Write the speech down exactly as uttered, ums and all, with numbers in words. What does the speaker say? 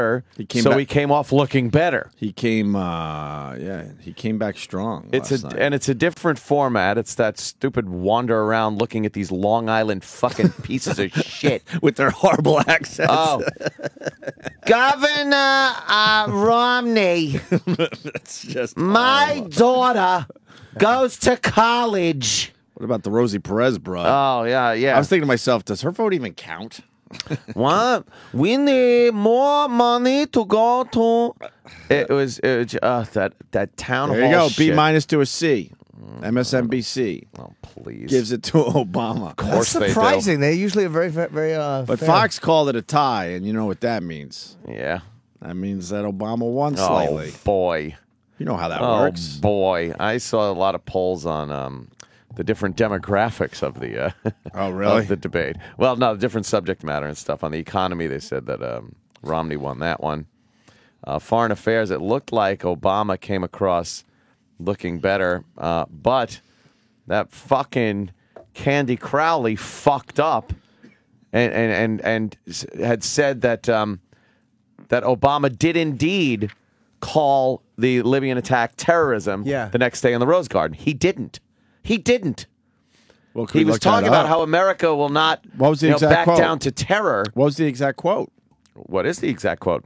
He came so back, he came off looking better. He came, uh, yeah, he came back strong. It's a last night. and it's a different format. It's that stupid wander around looking at these Long Island fucking pieces of shit with their horrible accents. Oh, Governor uh, Romney, That's just my horrible. daughter goes to college. What about the Rosie Perez broad? Oh yeah, yeah. I was thinking to myself, does her vote even count? What? We need more money to go to. It was, it was uh, that that town There hall. you go. shit. B minus to a C. M S N B C. Oh please. Gives it to Obama. Of course That's they surprising. They, usually are very, very, very uh, But fair. Fox called it a tie, and you know what that means. do. Yeah. That means that Obama won slightly. Oh boy. You know how that Oh works. boy. I saw a lot of polls on um, the different demographics of the uh, Oh, really? of the debate. Well, no, different subject matter and stuff. On the economy, they said that um, Romney won that one. Uh, foreign affairs, it looked like Obama came across looking better, uh, but that fucking Candy Crowley fucked up and and and, and s- had said that um, that Obama did indeed call the Libyan attack terrorism Yeah. the next day in the Rose Garden. He didn't. He didn't. Well, could He we was look that talking about up? how America will not What was the you know, exact back quote? down to terror. What was the exact quote? What is the exact quote?